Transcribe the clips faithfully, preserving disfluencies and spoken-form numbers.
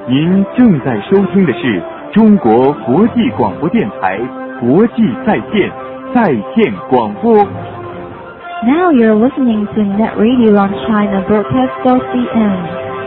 您正在收听的是中国国际广播电台国际在线在线广播。 Now you're listening to Net Radio on China Broadcast dot C N.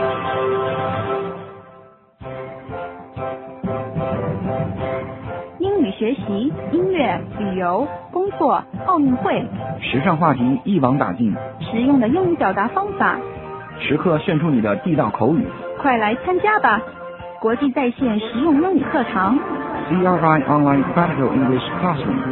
英语学习、音乐、旅游、工作、奥运会， 时尚话题一网打尽， 实用的英语表达方法， 时刻炫出你的地道口语。 快来参加吧！国际在线实用英语课堂 C R I Online Practical English Classroom。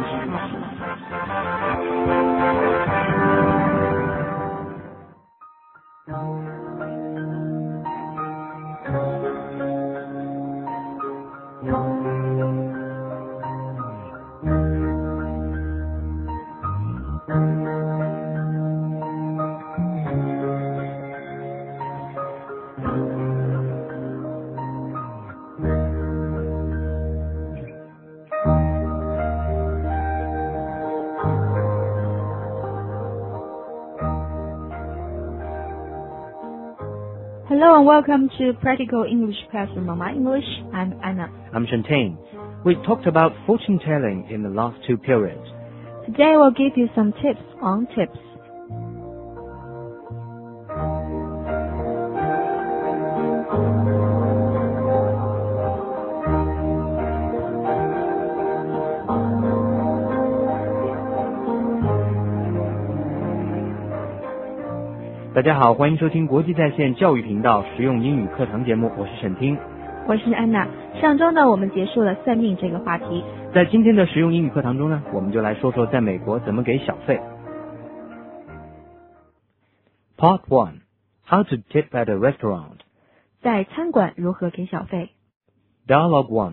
Hello and welcome to Practical English Classroom. My English, I'm Anna. I'm Shantain. We talked about fortune telling in the last two periods. Today we'll give you some tips on tips. 大家好，欢迎收听国际在线教育频道实用英语课堂节目，我是沈听， 我是安娜。上周呢，我们结束了算命这个话题。 在今天的实用英语课堂中呢，我们就来说说在美国怎么给小费。Part one: How to tip at a restaurant. 在餐馆如何给小费 Dialogue one.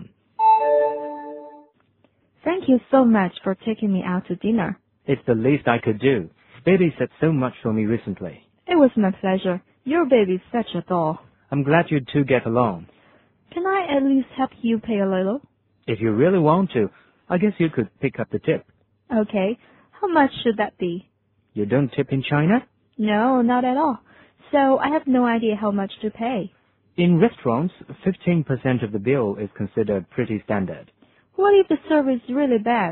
Thank you so much for taking me out to dinner. It's the least I could do. Baby said so much for me recently. It was my pleasure. Your baby's such a doll. I'm glad you two get along. Can I at least help you pay a little? If you really want to, I guess you could pick up the tip. Okay. How much should that be? You don't tip in China? No, not at all. So I have no idea how much to pay. In restaurants, fifteen percent of the bill is considered pretty standard. What if the service is really bad?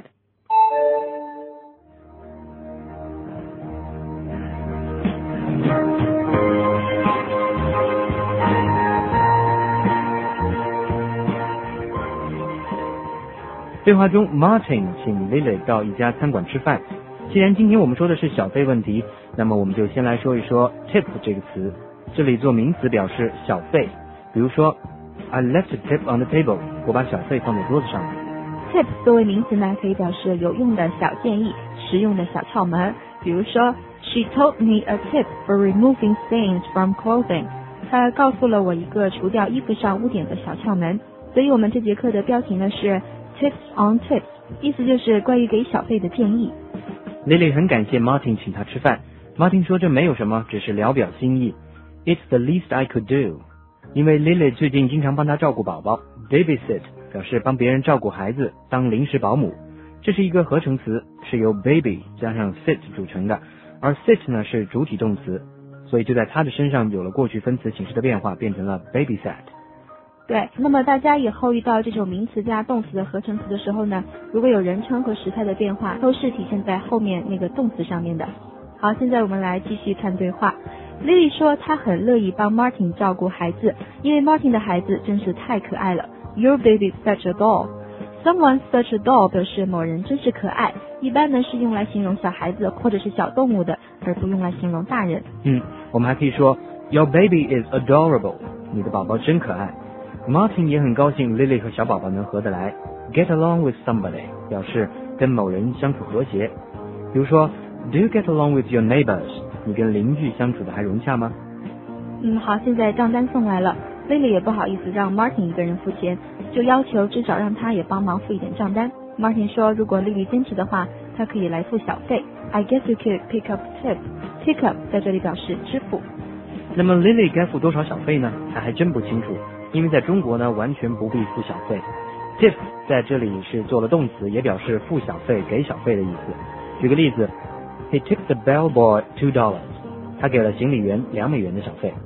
对话中 Martin 请 Lily 到一家餐馆吃饭。既然今天我们说的是小费问题，那么我们就先来说一说 tip 这个词。这里做名词表示小费，比如说 I left a tip on the table， 我把小费放在桌子上了。 Tip 作为名词呢，可以表示有用的小建议、实用的小窍门。比如说 She told me a tip for removing stains from clothing。 她告诉了我一个除掉衣服上污点的小窍门。所以我们这节课的标题呢是 Tips on Tips， 意思就是关于给小费的建议。 Lily 很感谢 Martin 请她吃饭。 Martin 说这没有什么，只是聊表心意。 It's the least I could do。 因为 Lily 最近经常帮她照顾宝宝， babysit 表示帮别人照顾孩子，当临时保姆。这是一个合成词，是由 baby 加上 sit 组成的，而 sit 呢是主体动词，所以就在她的身上有了过去分词形式的变化，变成了 babysat。 对，那么大家以后遇到这种名词加动词的合成词的时候呢，如果有人称和时态的变化，都是体现在后面那个动词上面的。好，现在我们来继续看对话。Lily 说她很乐意帮 Martin 照顾孩子，因为 Martin 的孩子真是太可爱了。Your baby's such a doll. Someone's such a doll 表示某人真是可爱，一般呢是用来形容小孩子或者是小动物的，而不用来形容大人。 嗯，我们还可以说 Your baby is adorable. 你的宝宝真可爱。Martin 也很高兴 Lily 和小宝宝能合得来。 Get along with somebody 表示跟某人相处和谐。比如说 Do you get along with your neighbors？ 你跟邻居相处的还融洽吗？ 嗯，好，现在账单送来了。 Lily 也不好意思让 Martin 一个人付钱，就要求至少让他也帮忙付一点账单。 Martin 说如果 Lily 坚持的话，他可以来付小费。 I guess you could pick up tip. Pick up 在这里表示支付。 那么 Lily 该付多少小费呢？他还真不清楚，因为在中国呢完全不必付小费。 Tip 在这里是做了动词，也表示付小费、给小费的意思。举个例子， He tipped the bellboy two dollars。 他给了行李员两美元的小费。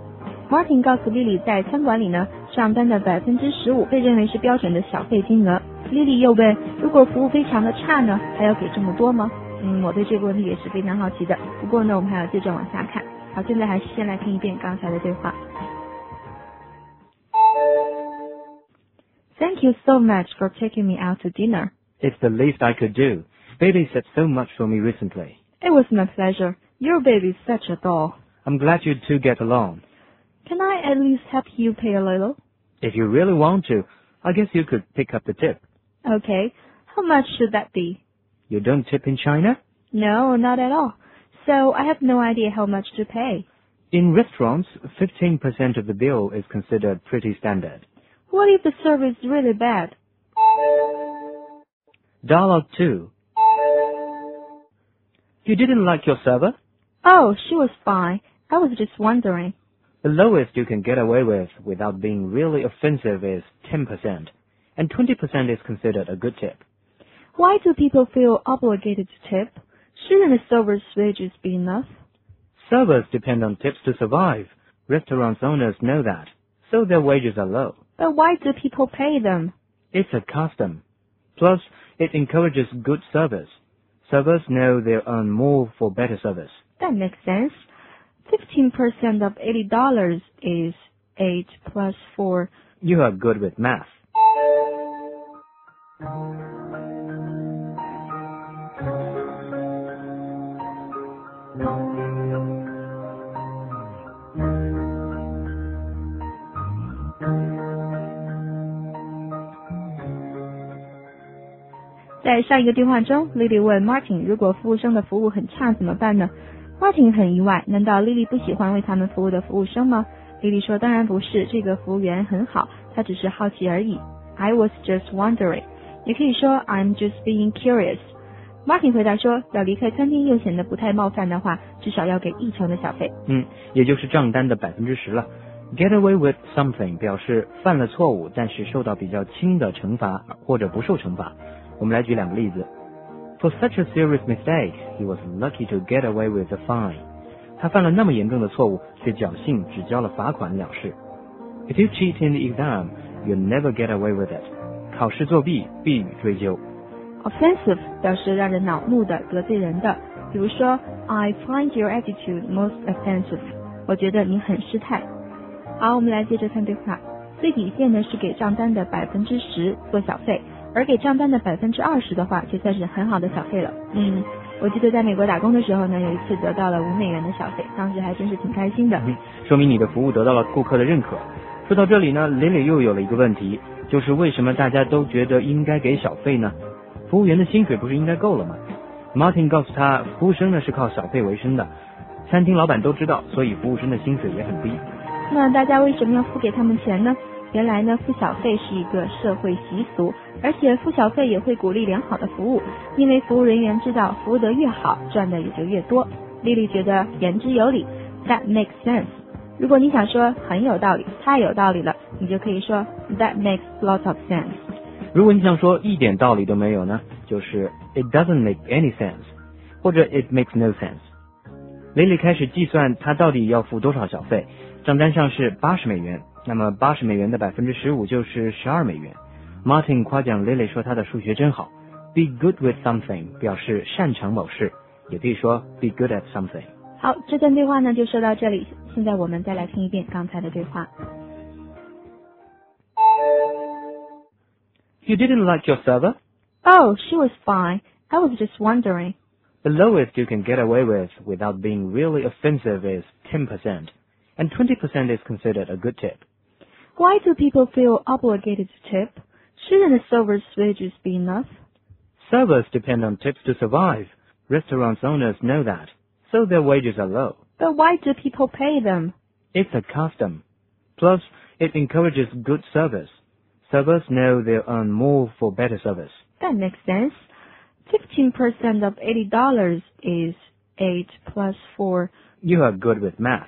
Martin 告诉 Lily 在餐馆里呢，账单的百分之十五被认为是标准的小费金额。Lily 又问，如果服务非常的差呢，还要给这么多吗？嗯，我对这个问题也是非常好奇的。不过呢，我们还要接着往下看。好，现在还是先来听一遍刚才的对话。Thank you so much for taking me out to dinner. It's the least I could do. Baby said so much for me recently. It was my pleasure. Your baby is such a doll. I'm glad you two get along. Can I at least help you pay a little? If you really want to, I guess you could pick up the tip. Okay. How much should that be? You don't tip in China? No, not at all. So I have no idea how much to pay. In restaurants, fifteen percent of the bill is considered pretty standard. What if the service is really bad? Dialogue two. You didn't like your server? Oh, she was fine. I was just wondering. The lowest you can get away with without being really offensive is ten percent, and twenty percent is considered a good tip. Why do people feel obligated to tip? Shouldn't the server's wages be enough? Servers depend on tips to survive. Restaurant owners know that, so their wages are low. But why do people pay them? It's a custom. Plus, it encourages good service. Servers know they earn more for better service. That makes sense. Fifteen percent of eighty dollars is eight plus four. You are good with math. 在上一个对话中 Lily 问 Martin 如果服务生的服务很差怎么办呢？ Martin 很意外，难道 Lily 不喜欢为他们服务的服务生吗？ Lily 说当然不是，这个服务员很好，他只是好奇而已。 I was just wondering， 也可以说 I'm just being curious。 Martin 回答说，要离开餐厅又显得不太冒犯的话，至少要给一成的小费。 嗯，也就是账单的百分之十了。Get away with something 表示犯了错误，但是受到比较轻的惩罚或者不受惩罚。我们来举两个例子。For such a serious mistake, he was lucky to get away with a fine. 他犯了那么严重的错误，却侥幸只交了罚款了事。If you cheat in the exam, you'll never get away with it. 考试作弊必予追究。 Offensive 表示让人恼怒的、得罪人的，比如说 I find your attitude most offensive. 我觉得你很失态。好，我们来接着看对话。最底线呢是给账单的百分之十做小费，而给账单的百分之二十的话，就算是很好的小费了。嗯，我记得在美国打工的时候呢，有一次得到了五美元的小费，当时还真是挺开心的。 嗯，说明你的服务得到了顾客的认可。说到这里呢 ，Lily 又有了一个问题，就是为什么大家都觉得应该给小费呢？服务员的薪水不是应该够了吗？ Martin 告诉他，服务生呢是靠小费为生的，餐厅老板都知道，所以服务生的薪水也很低。 那大家为什么要付给他们钱呢？原来呢，付小费是一个社会习俗，而且付小费也会鼓励良好的服务，因为服务人员知道服务得越好，赚的也就越多。丽丽觉得言之有理 ，That makes sense。如果你想说很有道理，太有道理了，你就可以说 That makes lots of sense。 如果你想说一点道理都没有呢，就是 It doesn't make any sense， 或者 It makes no sense。蕾蕾开始计算她到底要付多少小费，账单上是八十美元，那么八十美元的百分之十五就是十二美元。Martin 夸奖蕾蕾说她的数学真好。Be good with something 表示擅长某事，也可以说 Be good at something。 好，这段对话呢就说到这里，现在我们再来听一遍刚才的对话。 You didn't like your server? Oh, she was fine. I was just wondering. The lowest you can get away with without being really offensive is ten percent, and twenty percent is considered a good tip. Why do people feel obligated to tip? Shouldn't the server's wages be enough? Servers depend on tips to survive. Restaurant owners know that, so their wages are low. But why do people pay them? It's a custom. Plus, it encourages good service. Servers know they'll earn more for better service. That makes sense. Fifteen percent of eighty dollars is eight plus four. You are good with math.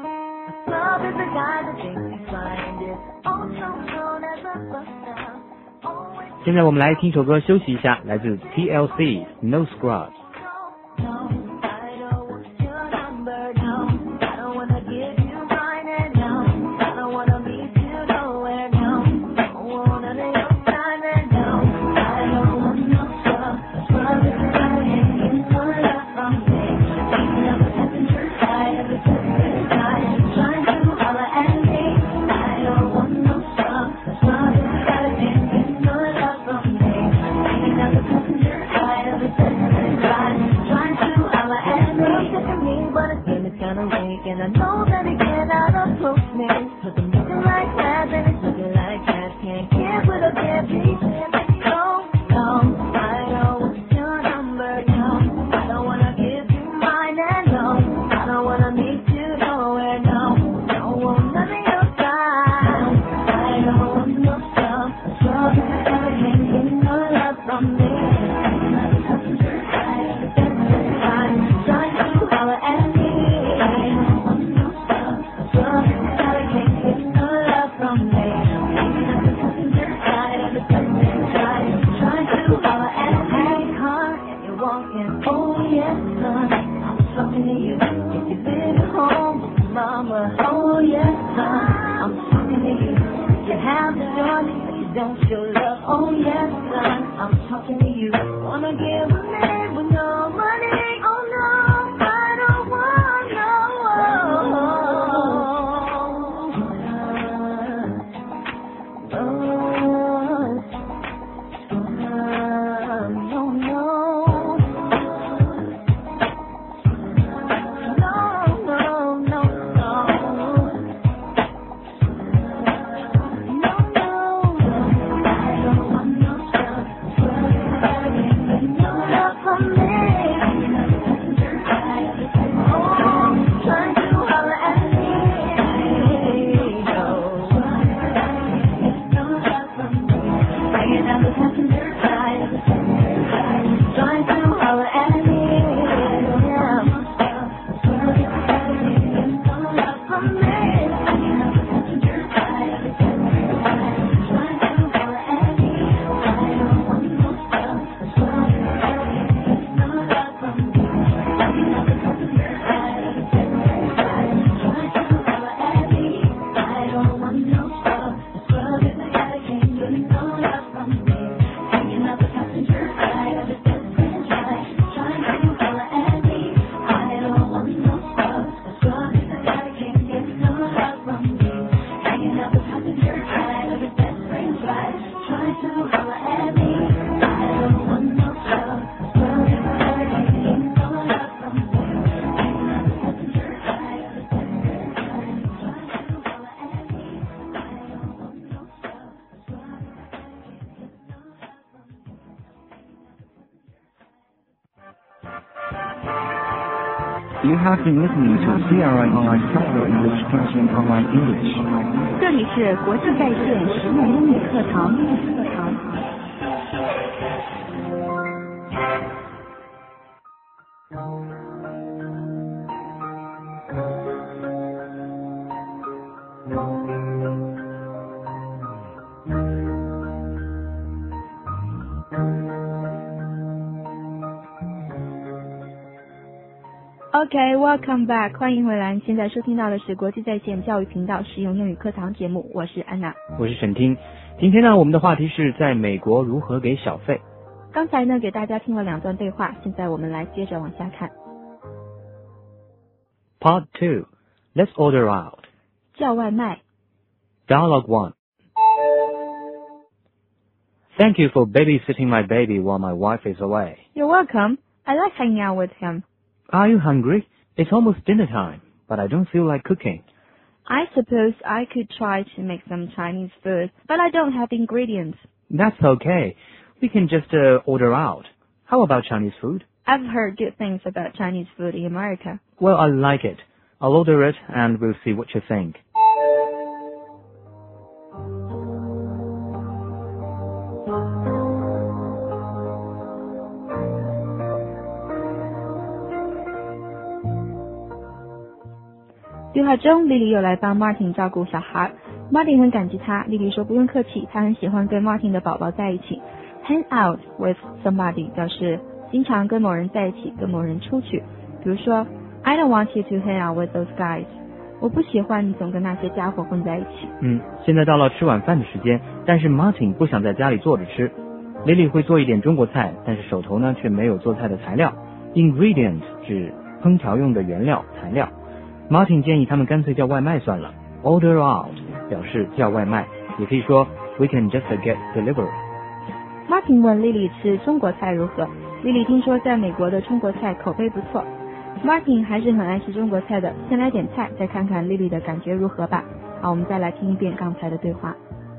Love is a guy that thinks he's flying, is also known as a buster. 现在我们来听首歌休息一下，来自 T L C No Scrubs。 And I know that it cannot approach me, 'cause I'm looking like that, and it's looking like that. Can't get with a bad beat. No, no, I know what's your number, no. I don't wanna give you mine, and no, I don't wanna meet you nowhere, no. No, want none of your time. I don't want no stuff, trouble, I can't get no love from me. I'm a passenger, I'm trying to holler at me. Oh yes, son, I'm talking to you. You have the joy, you don't show love. Oh yes, son, I'm talking to you. Wanna give a man with no money? Oh no, I don't want no. Oh, no, no. You have been listening to C R I Online Capital English Classroom Online English. 这里是国际在线实用英语课堂。课堂。 Okay, welcome back. 欢迎回来。现在收听到的是国际在线教育频道实用英语课堂节目，我是安娜， 我是沈听。今天呢，我们的话题是在美国如何给小费。 刚才呢，给大家听了两段对话，现在我们来接着往下看。 Part two. Let's order out. 叫外卖。 Dialogue one. Thank you for babysitting my baby while my wife is away. You're welcome. I like hanging out with him. Are you hungry? It's almost dinner time, but I don't feel like cooking. I suppose I could try to make some Chinese food, but I don't have ingredients. That's okay. We can just uh, order out. How about Chinese food? I've heard good things about Chinese food in America. Well, I like it. I'll order it and we'll see what you think. "对话中，莉莉又来帮 Martin 照顾小孩。Martin 很感激他，莉莉说不用客气，他很喜欢跟 Martin 的宝宝在一起。 hang out with somebody 表示经常跟某人在一起，跟某人出去。比如说 I don't want you to hang out with those guys， 我不喜欢你总跟那些家伙混在一起。 嗯，现在到了吃晚饭的时间，但是 Martin 不想在家里坐着吃。Lily 会做一点中国菜，但是手头呢却没有做菜的材料。Ingredient 指烹调用的原料材料。Martin 建议他们干脆叫外卖算了。Order out 表示叫外卖，也可以说 We can just get delivery。 Martin 问 Lily 吃中国菜如何 ，Lily 听说在美国的中国菜口碑不错。Martin 还是很爱吃中国菜的，先来点菜，再看看 Lily 的感觉如何吧。好，我们再来听一遍刚才的对话。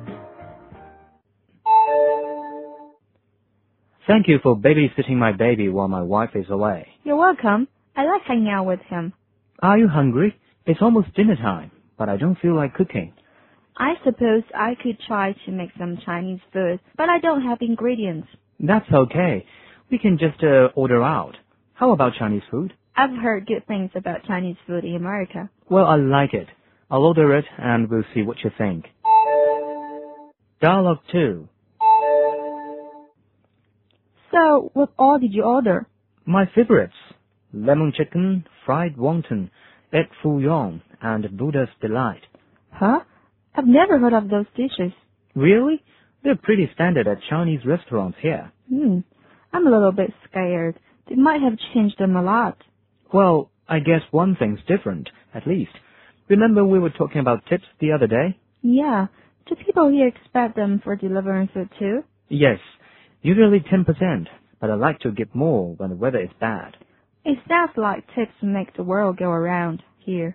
Thank you for babysitting my baby while my wife is away. You're welcome. I like hanging out with him. Are you hungry? It's almost dinner time, but I don't feel like cooking. I suppose I could try to make some Chinese food, but I don't have ingredients. That's okay. We can just uh, order out. How about Chinese food? I've heard good things about Chinese food in America. Well, I like it. I'll order it and we'll see what you think. Dialogue two. So, what all did you order? My favorites. Lemon chicken, fried wonton, egg foo young, and Buddha's delight. Huh? I've never heard of those dishes. Really? They're pretty standard at Chinese restaurants here. Hmm. I'm a little bit scared. They might have changed them a lot. Well, I guess one thing's different, at least. Remember we were talking about tips the other day? Yeah. Do people here expect them for delivering food too? Yes. Usually ten percent, but I like to give more when the weather is bad. It sounds like tips make the world go around here.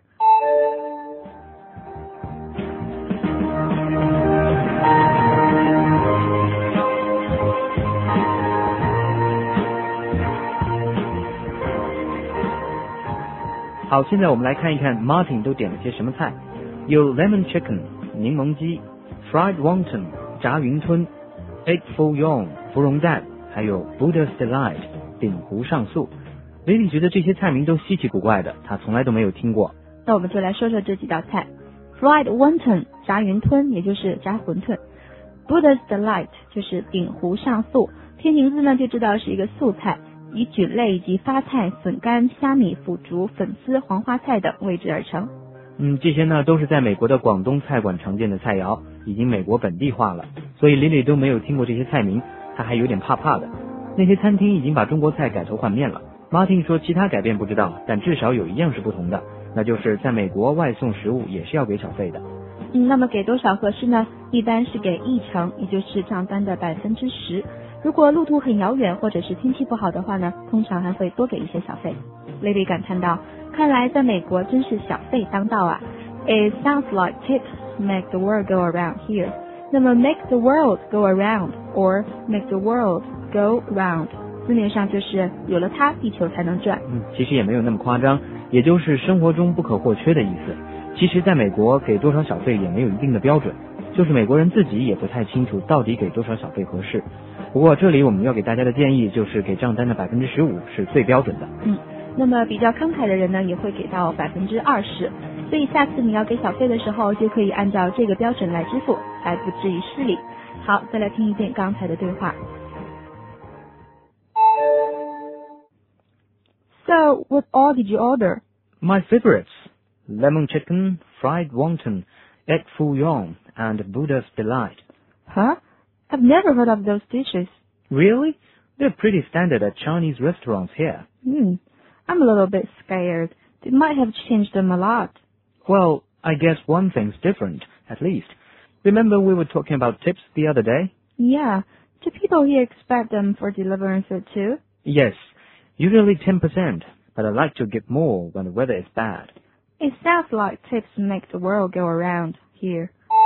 好，现在我们来看一看 Martin 都点了些什么菜。有 lemon chicken 柠檬鸡 fried wonton 炸云吞 egg foo young 芙蓉蛋，还有 Buddha's delight 鼎湖上素。Lily 觉得这些菜名都稀奇古怪的，她从来都没有听过。 那我们就来说说这几道菜。fried wonton 炸云吞，也就是炸馄饨。Buddha's delight 就是鼎湖上素，听名字呢就知道是一个素菜，以菌类以及发菜、笋干、虾米、腐竹、粉丝、黄花菜等为之而成。 嗯，这些呢都是在美国的广东菜馆常见的菜肴，已经美国本地化了，所以 Lily 都没有听过这些菜名，她还有点怕怕的。那些餐厅已经把中国菜改头换面了。Martin 说其他改变不知道，但至少有一样是不同的，那就是在美国外送食物也是要给小费的。 嗯，那么给多少合适呢？一般是给一成，也就是账单的百分之十。如果路途很遥远或者是天气不好的话呢，通常还会多给一些小费。Lily 感叹道，看来在美国真是小费当道啊。It sounds like tips make the world go around here. 那么 make the world go around or make the world go round 字面上就是有了它地球才能转。 嗯，其实也没有那么夸张，也就是生活中不可或缺的意思。其实在美国给多少小费也没有一定的标准，就是美国人自己也不太清楚到底给多少小费合适。不过这里我们要给大家的建议就是给账单的百分之十五是最标准的。 嗯，那么比较慷慨的人呢也会给到百分之二十，所以下次你要给小费的时候就可以按照这个标准来支付，才不至于失礼。好，再来听一遍刚才的对话。So, what all did you order? My favorites. Lemon chicken, fried wonton, egg foo young, and Buddha's delight. Huh? I've never heard of those dishes. Really? They're pretty standard at Chinese restaurants here. Hmm. I'm a little bit scared. They might have changed them a lot. Well, I guess one thing's different, at least. Remember we were talking about tips the other day? Yeah. Do people here expect them for delivering food too? Yes. Usually ten percent, but I like to give more when the weather is bad. It sounds like tips make the world go around here.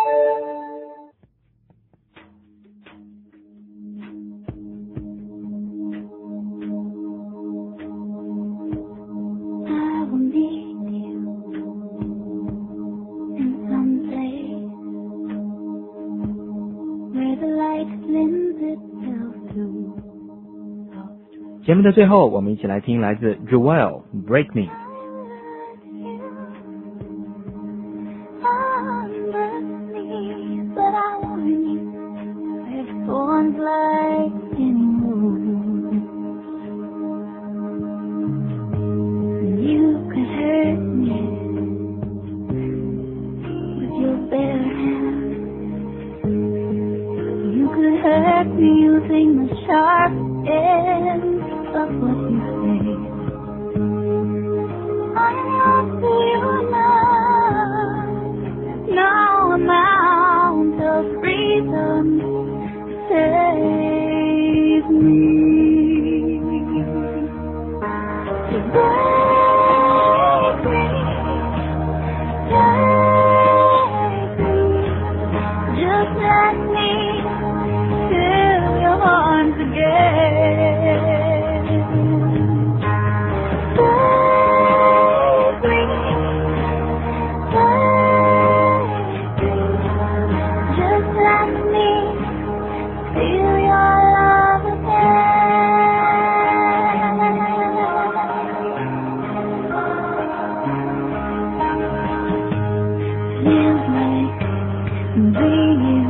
I will meet you in some place where the light lends itself to soft 节目的最后，我们一起来听来自 Joel Break Me。 But I warn you, if one's like like me using the sharp end of what you say. I'm lost to you now. No amount of reason saves me. To break me, take me, just let me fill your arms again. Take me, take me, just let me feel your love again. Feels like being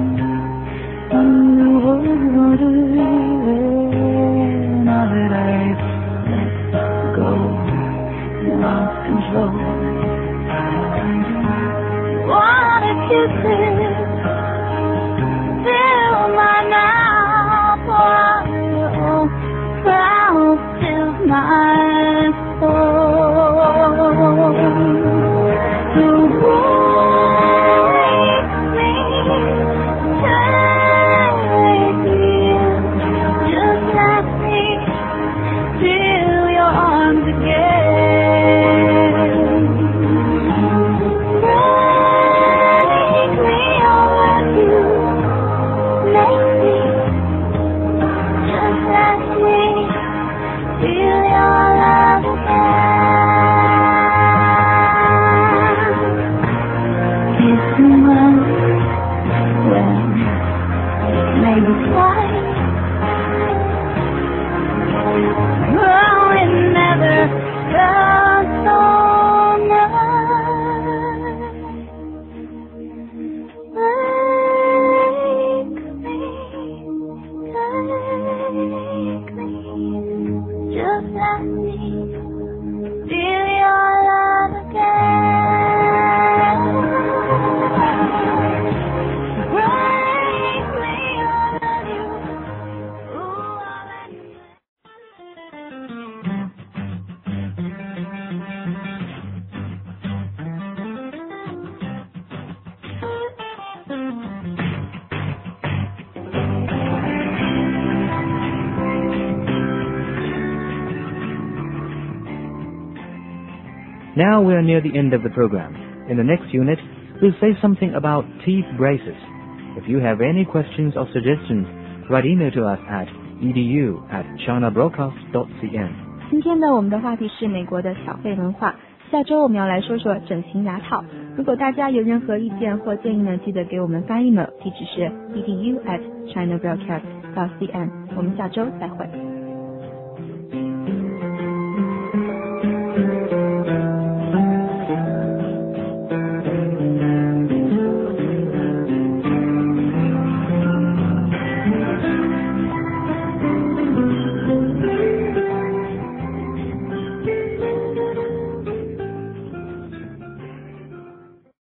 underwater. Now that I've let go, lost control. Wanna kiss it, fill my mouth, oh, mouth fills my soul. So break me, take me, just let me feel your arms again. Break me, I'll let you make me, just let me feel your love again. Kiss me once, well, maybe twice. Oh, it never felt so nice. Take me, take me, just let me feel your love again. Break me, I'll let you, ooh, I'll let you. Now we are near the end of the program. In the next unit, we'll say something about teeth braces. If you have any questions or suggestions, write email to us at edu at chinabroadcast dot cn. 今天呢，我们的话题是美国的小费文化。下周我们要来说说整形牙套。如果大家有任何意见或建议呢，记得给我们发 email， 地址是 edu at chinabroadcast dot cn。我们下周再会。